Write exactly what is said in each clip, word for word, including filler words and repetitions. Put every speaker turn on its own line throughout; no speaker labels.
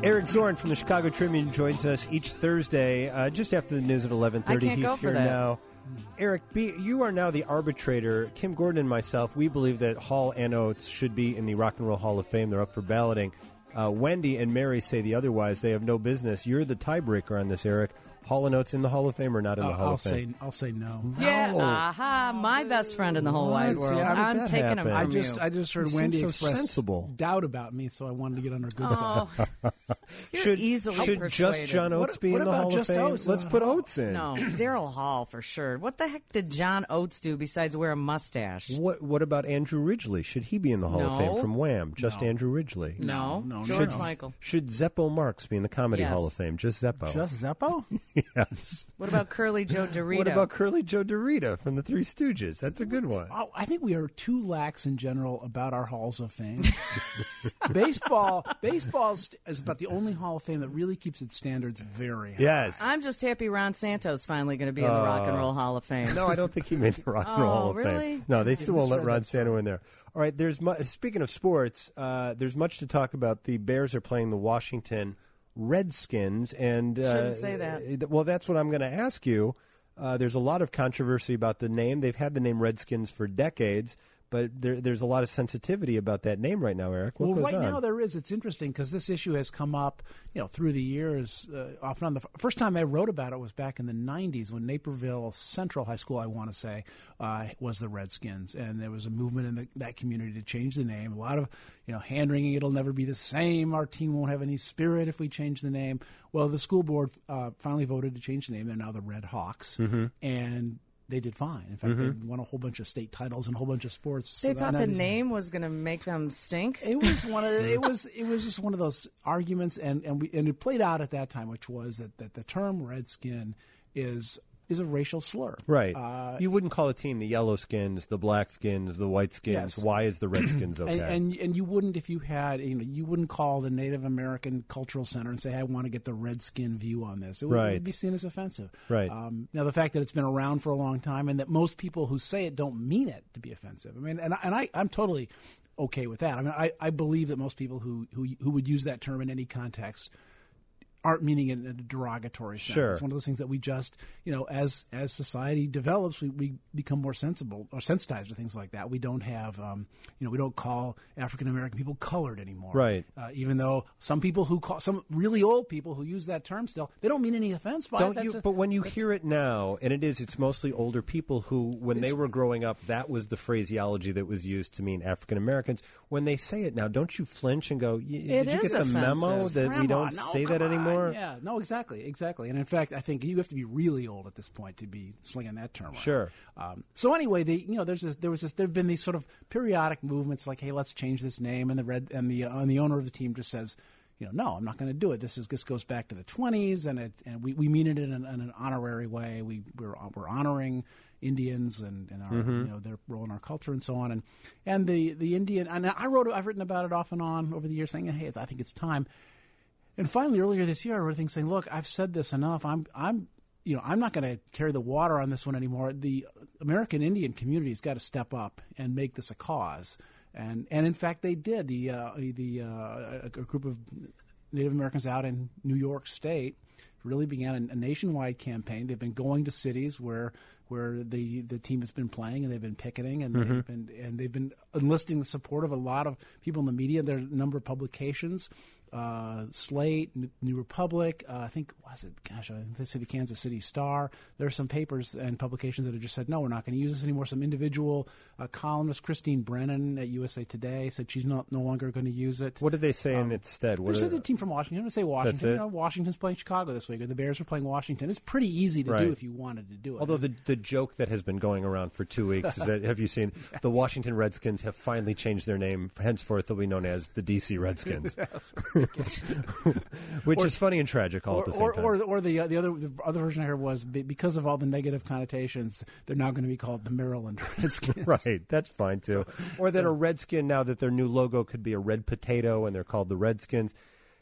Eric Zorn from the Chicago Tribune joins us each Thursday, uh, just after the news at eleven thirty.
I can't
He's
go for
here
that.
now. Eric, be, you are now the arbitrator. Kim Gordon and myself, we believe that Hall and Oates should be in the Rock and Roll Hall of Fame. They're up for balloting. Uh, Wendy and Mary say the otherwise. They have no business. You're the tiebreaker on this, Eric. Hall and Oates in the Hall of Fame or not in
Uh,
the Hall
I'll
of Fame?
say I'll say no.
Yeah,
No.
aha, my best friend in the whole wide
What?
world.
See, how did
I'm
that
taking
happen?
him from
I just
you.
I just heard
You
Wendy
seem so
express
sensible.
doubt about me, so I wanted to get on her good side.
Oh, you're
should
easily
should
persuaded.
just John Oates
What-
be
what
in the
about
Hall
just
of Fame?
Oates in
Let's
the
put
Hall?
Oates in.
No, Daryl Hall for sure. What the heck did John Oates do besides wear a mustache?
What What about Andrew Ridgely? Should he be in the Hall of Fame
No.
from Wham? Just
No.
Andrew Ridgely.
No,
no,
George
no.
Michael.
Should Zeppo Marx be in the Comedy
Yes.
Hall of Fame? Just Zeppo.
Just Zeppo?
yes.
What about Curly Joe Dorito?
What about Curly Joe Dorita from the Three Stooges? That's a good one.
Oh, I think we are too lax in general about our halls of fame. baseball, baseball is about the only Hall of Fame that really keeps its standards very high.
Yes.
I'm just happy Ron Santo's finally going to be in the Rock and Roll Hall of Fame.
No, I don't think he made the Rock and Roll
Oh,
Hall of
really?
Fame. No, they still won't let
misread
Ron
that
Santo in there. All right, there's mu- speaking of sports, uh, there's much to talk about. The Bears are playing the Washington Redskins, and uh,
Shouldn't say that.
uh, Well, that's what I'm going to ask you. Uh, there's a lot of controversy about the name. They've had the name Redskins for decades, but there, there's a lot of sensitivity about that name right now, Eric. What
well,
goes
right
on?
now there is. It's interesting because this issue has come up, you know, through the years. Uh, off and on. The f- first time I wrote about it was back in the nineties when Naperville Central High School, I want to say, uh, was the Redskins, and there was a movement in the, that community to change the name. A lot of, you know, hand wringing. It'll never be the same. Our team won't have any spirit if we change the name. Well, the school board uh, finally voted to change the name. They're now the Red Hawks,
Mm-hmm.
and they did fine. In fact, they won a whole bunch of state titles and a whole bunch of sports.
They
So
thought
that-
the
that is-
name was going to make them stink.
It was one of the, it was it was just one of those arguments, and and we and it played out at that time, which was that, that the term redskin is is a racial slur.
Right.
Uh,
you wouldn't call a team the yellow skins, the black skins, the white skins.
Yes.
Why is the Redskins okay?
And, and and you wouldn't if you had you know you wouldn't call the Native American Cultural Center and say I want to get the redskin view on this. It would,
Right.
it would be seen as offensive.
Right.
Um, now the fact that it's been around for a long time and that most people who say it don't mean it to be offensive. I mean, and I, and I I'm totally okay with that. I mean, I, I believe that most people who, who who would use that term in any context aren't meaning it in a derogatory sense.
Sure.
It's one of those things that we just, you know, as as society develops, we, we become more sensible or sensitized to things like that. We don't have, um, you know, we don't call African American people colored anymore.
Right.
Uh, even though some people who call, some really old people who use that term still, they don't mean any offense by it.
Don't
That's
you?
a-
But when you
that's-
hear it now, and it is, it's mostly older people who, when they were growing up, that was the phraseology that was used to mean African Americans. When they say it now, don't you flinch and go, y-
It
"Did you
is
get the memo
offensive.
that we
Grandma,
don't
no,
say that
come on.
anymore?"
Yeah, no, exactly, exactly. And in fact, I think you have to be really old at this point to be slinging that term around.
Sure.
Um, so anyway, the you know, there's this, there was this, there've been these sort of periodic movements like, hey, let's change this name, and the red and the uh, and the owner of the team just says, you know, no, I'm not going to do it. This is this goes back to the twenties, and it and we, we mean it in an, in an honorary way. We we're we're honoring Indians and, and our
Mm-hmm.
you know their role in our culture and so on, and and the the Indian and I wrote I've written about it off and on over the years, saying, hey, I think it's time. And finally, earlier this year, I wrote a thing saying, "Look, I've said this enough. I'm, I'm, you know, I'm not going to carry the water on this one anymore. The American Indian community has got to step up and make this a cause." And and in fact, they did. The uh, the uh, a group of Native Americans out in New York State really began a, a nationwide campaign. They've been going to cities where where the, the team has been playing, and they've been picketing, and
Mm-hmm.
they've been and they've been enlisting the support of a lot of people in the media. There are a number of publications, uh, Slate, N- New Republic. Uh, I think was it? Gosh, I think they say the Kansas City Star. There are some papers and publications that have just said no, we're not going to use this anymore. Some individual uh, columnist, Christine Brennan at U S A Today, said she's not no longer going to use it.
What did they say in its stead?
They
What
said
are-
the team from Washington. They say Washington.
it?
You know, Washington's playing Chicago this week, or the Bears are playing Washington. It's pretty easy to
Right.
do if you wanted to do it.
Although the the joke that has been going around for two weeks is that, have you seen, the Washington Redskins have finally changed their name. Henceforth, they'll be known as the D C Redskins, which
Or-
is funny and tragic all
or,
at the same
or,
time.
or, or the uh, the other the other version I heard was be- because of all the negative connotations, they're now going to be called the Maryland Redskins.
Right, that's fine too. Or that a Redskin, now that their new logo could be a red potato and they're called the Redskins.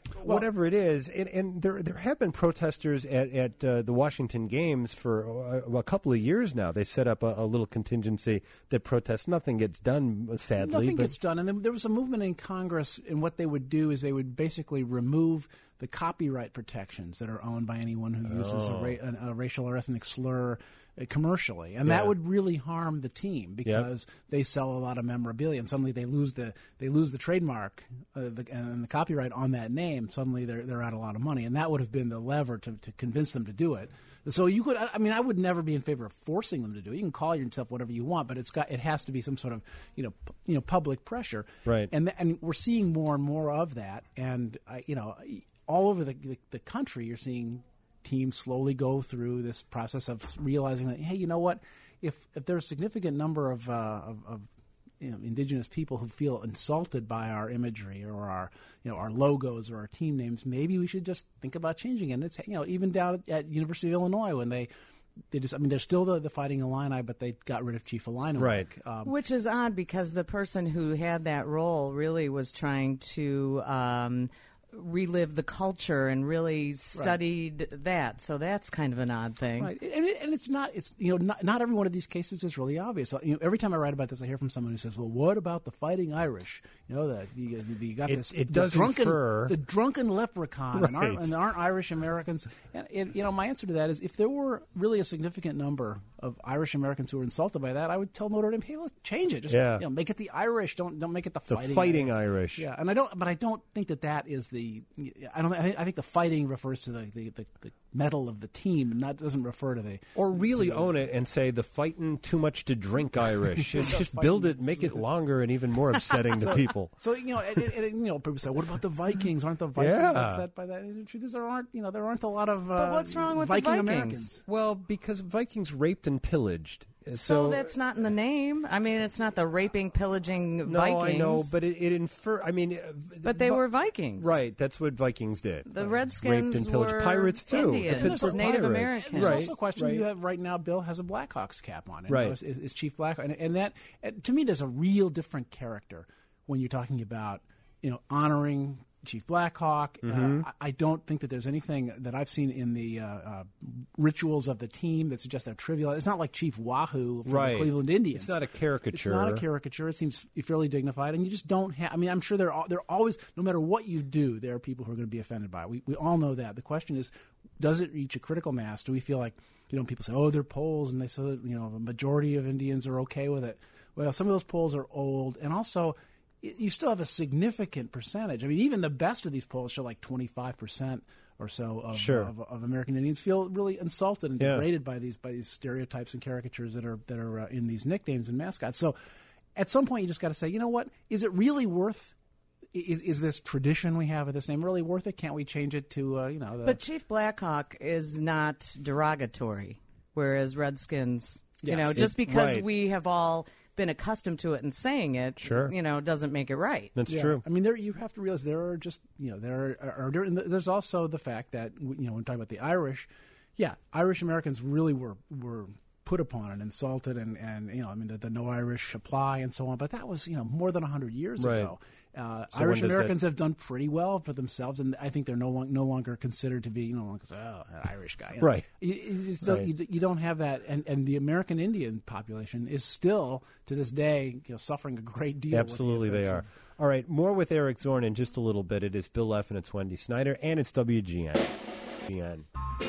whatever it is. And, and there there have been protesters at, at uh, the Washington Games for a, a couple of years now. They set up a, a little contingency that protests. Nothing gets done, sadly.
Nothing
but
gets done. And then there was a movement in Congress, and what they would do is they would basically remove the copyright protections that are owned by anyone who uses
Oh.
a, ra- a, a racial or ethnic slur uh, commercially, and
Yeah.
that would really harm the team because they sell a lot of memorabilia, and suddenly they lose the they lose the trademark uh, the, and the copyright on that name. Suddenly they're they're out a lot of money, and that would have been the lever to, to convince them to do it. So you could, I mean, I would never be in favor of forcing them to do it. You can call yourself whatever you want, but it's got it has to be some sort of you know p- you know public pressure,
Right.
And th- and we're seeing more and more of that, and uh, you know. all over the, the, the country, you're seeing teams slowly go through this process of realizing that, hey, you know what? If if there's a significant number of, uh, of, of you know, indigenous people who feel insulted by our imagery or our you know our logos or our team names, maybe we should just think about changing it. And it's you know even down at University of Illinois when they. They just, I mean, they're still the, the Fighting Illini, but they got rid of Chief Illini.
Right.
Um,
Which is odd because the person who had that role really was trying to um, relive the culture and really studied that. So that's kind of an odd thing.
Right, and, it, and it's not. It's you know not, not every one of these cases is really obvious. You know, every time I write about this, I hear from someone who says, "Well, what about the Fighting Irish? You know that you, you got
It-
this.
it
the
does
drunken,
infer-
the drunken leprechaun, and, aren't,
Right.
and aren't Irish Americans?" And, and you know, my answer to that is, if there were really a significant number of Irish Americans who were insulted by that, I would tell Notre Dame, "Hey, let's change it. Just
Yeah.
you know, make it the Irish. Don't don't make it the,
the
Fighting
fighting Irish.
Yeah, and I don't, but I don't think that that is the. I don't. I think, I think the fighting refers to the, the, the, the metal of the team, and that doesn't refer to the.
Or really own it and say the fighting too much to drink Irish. Just, just build it, make it longer and even more upsetting to people.
So you know, and, and, and, you know, people say, "What about the Vikings? Aren't the Vikings
Yeah.
upset by that?" And the truth is, there aren't. You know, there aren't a lot of. Uh,
But what's wrong with the
Viking
Vikings?
Americans?
Well, because Vikings raped and pillaged.
So, that's not in the name. I mean, it's not the raping, pillaging
no,
Vikings.
I know, but it, it infer. I mean, uh,
But they
Vi-
were Vikings.
right. That's what Vikings did.
The
raped
Redskins
and pillaged
were
pirates too.
Indians,
The Pittsburgh
Native
Pirates.
Americans.
There's
Right.
also a question
right.
you have right now. Bill has a Blackhawks cap on, and
Right.
you know, is, is Chief Blackhawk, and, and that and to me, there's a real different character when you're talking about you know honoring Chief Blackhawk.
Mm-hmm.
Uh, I, I don't think that there's anything that I've seen in the uh, uh, rituals of the team that suggest they're trivial. It's not like Chief Wahoo from
Right.
the Cleveland Indians.
It's not a caricature.
It's not a caricature. It seems fairly dignified, and you just don't have. I mean, I'm sure there are there are always, no matter what you do, there are people who are going to be offended by it. We we all know that. The question is, does it reach a critical mass? Do we feel like you know people say, oh, they're polls, and they say that, you know a majority of Indians are okay with it. Well, some of those polls are old, and also you still have a significant percentage. I mean, even the best of these polls show like twenty-five percent or so of,
Sure.
of, of American Indians feel really insulted and
Yeah.
degraded by these by these stereotypes and caricatures that are that are uh, in these nicknames and mascots. So, at some point, you just got to say, you know what? Is it really worth? Is is this tradition we have of this name really worth it? Can't we change it to uh, you know? The,
But Chief Blackhawk is not derogatory, whereas Redskins, you
Yes.
know,
It-
just because
right.
we have all been accustomed to it and saying it,
Sure.
you know, doesn't make it right.
That's
Yeah.
true.
I mean, there you have to realize there are just you know there are, are there, and there's also the fact that you know when talking about the Irish, yeah, Irish Americans really were were put upon and insulted, and, and you know I mean the, the no Irish apply and so on. But that was you know more than a hundred years
Right.
ago. Uh,
So
Irish
when does
Americans have done pretty well for themselves, and I think they're no long, no longer considered to be you know like oh that Irish guy, you know.
Right.
You, you, just don't,
Right.
you, you don't have that, and, and the American Indian population is still to this day you know suffering a great deal. with the
Absolutely, they
effects
are.
of-
All right, more with Eric Zorn in just a little bit. It is Bill F. and it's Wendy Snyder, and it's W G N. G N.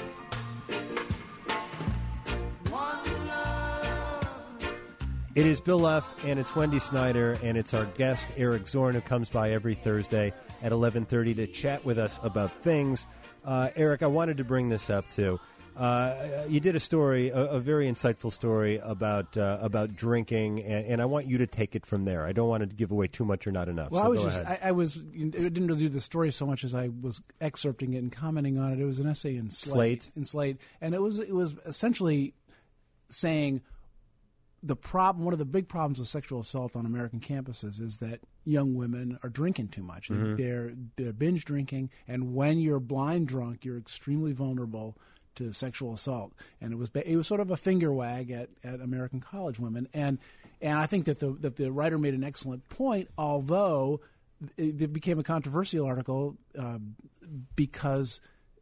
It is Bill F., and it's Wendy Snyder, and it's our guest, Eric Zorn, who comes by every Thursday at eleven thirty to chat with us about things. Uh, Eric, I wanted to bring this up, too. Uh, you did a story, a, a very insightful story about uh, about drinking, and, and I want you to take it from there. I don't want to give away too much or not enough.
Well,
so
I was
go
just,
ahead.
I, I was, I didn't really do the story so much as I was excerpting it and commenting on it. It was an essay in Slate,
Slate.
in Slate, and it was, it was essentially saying the problem, one of the big problems with sexual assault on American campuses is that young women are drinking too much.
Mm-hmm.
They're they're binge drinking, and when you're blind drunk, you're extremely vulnerable to sexual assault. And it was ba- it was sort of a finger wag at, at American college women. And and I think that the that the writer made an excellent point, although it, it became a controversial article uh, because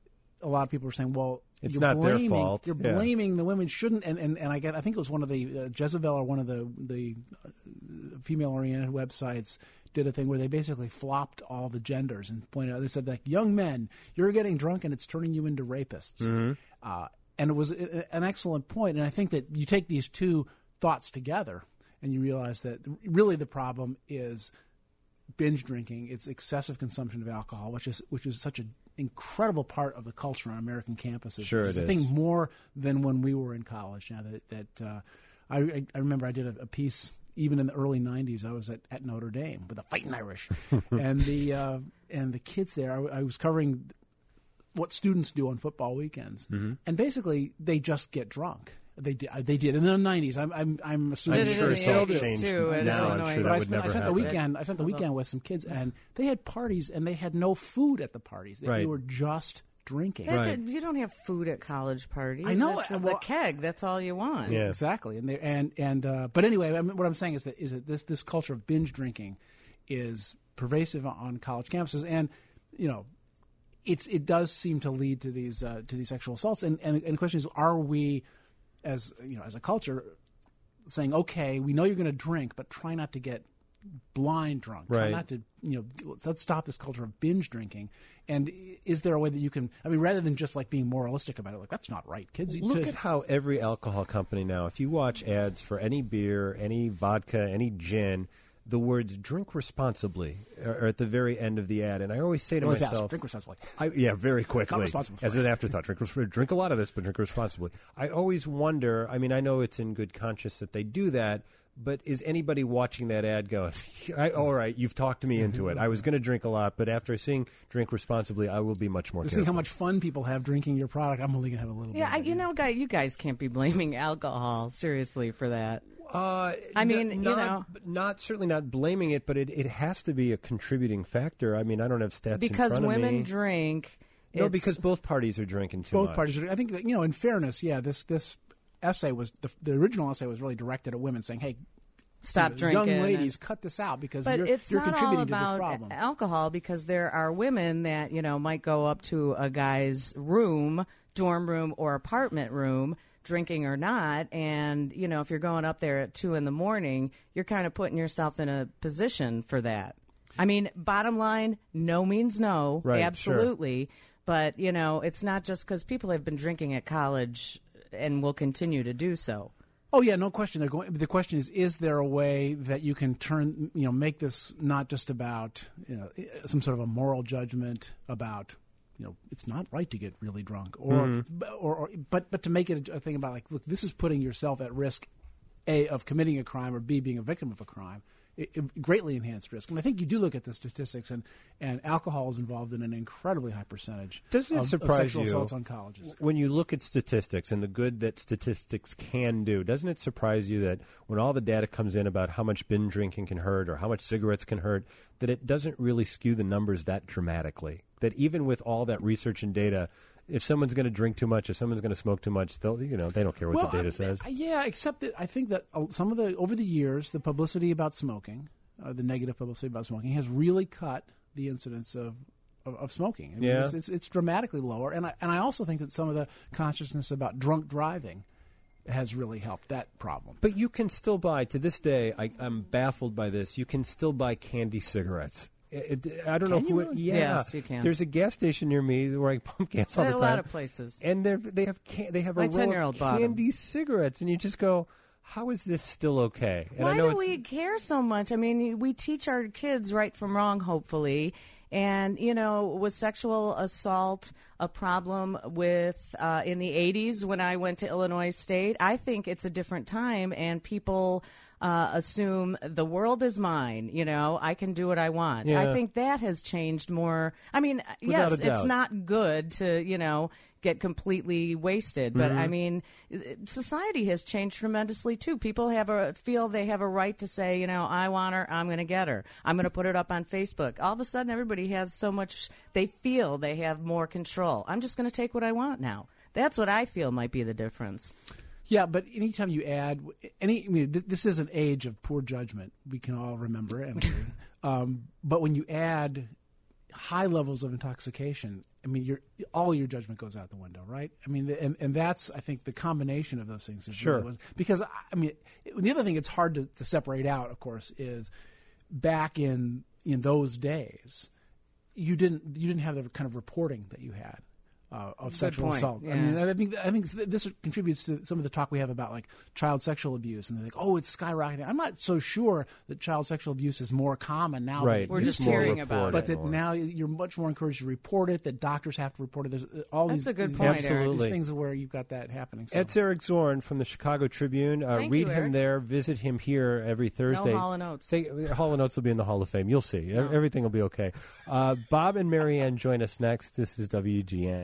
a lot of people were saying, well,
it's
you're
not
blaming,
their fault.
You're
yeah.
blaming the women. Shouldn't and, and, and I get I think it was one of the uh, Jezebel or one of the the uh, female-oriented websites did a thing where they basically flopped all the genders and pointed out. They said, like, young men, you're getting drunk and it's turning you into rapists.
Mm-hmm.
Uh, and it was a, an excellent point. And I think that you take these two thoughts together and you realize that really the problem is binge drinking. It's excessive consumption of alcohol, which is which is such an incredible part of the culture on American campuses.
Sure,
it's,
it
I
is.
think more than when we were in college. Now that that uh, I, I remember I did a, a piece even in the early nineties. I was at, at Notre Dame with the Fighting Irish, and the uh, and the kids there. I, I was covering what students do on football weekends,
mm-hmm.
and basically they just get drunk. They did. They did in the nineties. I'm. I'm. I'm assuming.
I'm sure
it
it's
in the
all
eighties
changed
too, at
now. I'm
Illinois.
sure
But
that
I
would
spent,
never
I spent the
happen.
weekend. I spent the weekend with some kids, and they had parties, and they had no food at the parties. They,
Right.
they were just drinking.
That's
Right.
it. You don't have food at college parties.
I know,
That's
uh,
the
well-
keg. That's all you want.
Yeah.
Exactly, and they, and and uh, but anyway, I mean, what I'm saying is that is that this this culture of binge drinking is pervasive on college campuses, and you know, it's it does seem to lead to these uh, to these sexual assaults. And, and and the question is, are we, as you know, as a culture, saying, okay, we know you're going to drink, but try not to get blind drunk. Try
Right.
not to, you know, let's, let's stop this culture of binge drinking. And is there a way that you can, I mean, rather than just like being moralistic about it, like that's not right, kids.
Look
to,
at how every alcohol company now, if you watch ads for any beer, any vodka, any gin, the words "drink responsibly" are at the very end of the ad. And I always say to
really fast,
myself,
drink responsibly.
I, yeah, very quickly,
responsibly.
as an afterthought. Drink, res- drink a lot of this, but drink responsibly. I always wonder. I mean, I know it's in good conscience that they do that, but is anybody watching that ad going, I, "All right, you've talked me into it. I was going to drink a lot, but after seeing drink responsibly, I will be much more
To
careful."
see how much fun people have drinking your product, I'm only going to have a little
Yeah,
bit.
I,
of it.
you know, guy, you guys can't be blaming alcohol seriously for that.
Uh,
I mean,
n-
you
not,
know.
not certainly not blaming it, but it, it has to be a contributing factor. I mean, I don't have stats
Because
in front
women
of me.
drink.
No,
it's-
because both parties are drinking too
Both
much.
parties. Are, I think that, you know, in fairness, yeah, this this essay was the, the original essay was really directed at women, saying, "Hey,
stop
you know,
drinking.
young ladies,
and-
cut this out because
But
you're,
it's
you're
not
contributing
all
to this
about
problem."
alcohol, because there are women that, you know, might go up to a guy's room, dorm room or apartment room, drinking or not, and, you know, if you're going up there at two in the morning, you're kind of putting yourself in a position for that. I mean, bottom line, no means no,
Right,
absolutely. But, you know, it's not just because people have been drinking at college and will continue to do so.
Oh yeah, no question. They're going. The question is: is there a way that you can turn, you know, make this not just about, you know, some sort of a moral judgment about, you know, it's not right to get really drunk, or,
Mm-hmm.
or, or but but to make it a, a thing about, like, look, this is putting yourself at risk, A, of committing a crime, or B, being a victim of a crime. It, it greatly enhanced risk. And I think you do look at the statistics, and, and alcohol is involved in an incredibly high percentage
Doesn't it
of,
surprise
of sexual
you
assaults on colleges.
when you look at statistics and the good that statistics can do? Doesn't it surprise you that when all the data comes in about how much binge drinking can hurt or how much cigarettes can hurt, that it doesn't really skew the numbers that dramatically? That even with all that research and data, if someone's going to drink too much, if someone's going to smoke too much, they'll, you know, they don't care what
Well,
the data
I-
says.
Yeah, except that I think that uh, some of the over the years, the publicity about smoking, uh, the negative publicity about smoking, has really cut the incidence of of, of smoking. I mean,
Yeah.
it's, it's it's dramatically lower, and I and I also think that some of the consciousness about drunk driving has really helped that problem.
But you can still buy, to this day, I, I'm baffled by this, you can still buy candy cigarettes. It, it, I don't know
Can
who
you
it,
really?
yeah.
Yes, you can.
There's a gas station near me where I pump gas all
There
the
are
time.
a lot of places.
And they're, they have can, they have
My
a row
ten-year-old
of
bought 'em.
candy cigarettes, and you just go, how is this still okay? And
Why
I know
do
it's,
we care so much? I mean, we teach our kids right from wrong, hopefully. And, you know, was sexual assault a problem with uh, in the eighties when I went to Illinois State? I think it's a different time, and people uh, assume the world is mine. You know, I can do what I want.
Yeah.
I think that has changed more. I mean,
Without
yes,
a doubt.
it's not good to, you know, get completely wasted. But
Mm-hmm.
I mean, society has changed tremendously too. People have a feel they have a right to say, you know, I want her, I'm going to get her, I'm going to put it up on Facebook. All of a sudden, everybody has so much. They feel they have more control. I'm just going to take what I want now. That's what I feel might be the difference.
Yeah, but anytime you add any, I mean, th- this is an age of poor judgment. We can all remember, and Um, but when you add high levels of intoxication, I mean, your all your judgment goes out the window, right? I mean, and and that's I think the combination of those things is
sure.
really was, because I mean, the other thing it's hard to, to separate out, of course, is back in in those days, you didn't you didn't have the kind of reporting that you had. Uh, of
Good
sexual
point.
assault.
Yeah.
I mean, I think I think this contributes to some of the talk we have about like child sexual abuse, and they're like, "Oh, it's skyrocketing." I'm not so sure that child sexual abuse is more common now.
Right,
We're
than it
just
used to be.
hearing about
but
it
that now you're much more encouraged to report it. That doctors have to report it. There's all
That's
these,
a good
these,
point,
these,
Eric.
Absolutely.
these things where you've got that happening. So.
It's Eric Zorn from the Chicago Tribune. Uh,
Thank
read
you,
him
Eric.
there. Visit him here every Thursday.
No Hall and Oates.
They, Hall and Oates will be in the Hall of Fame. You'll see.
No.
Everything will be okay. Uh, Bob and Marianne join us next. This is W G N.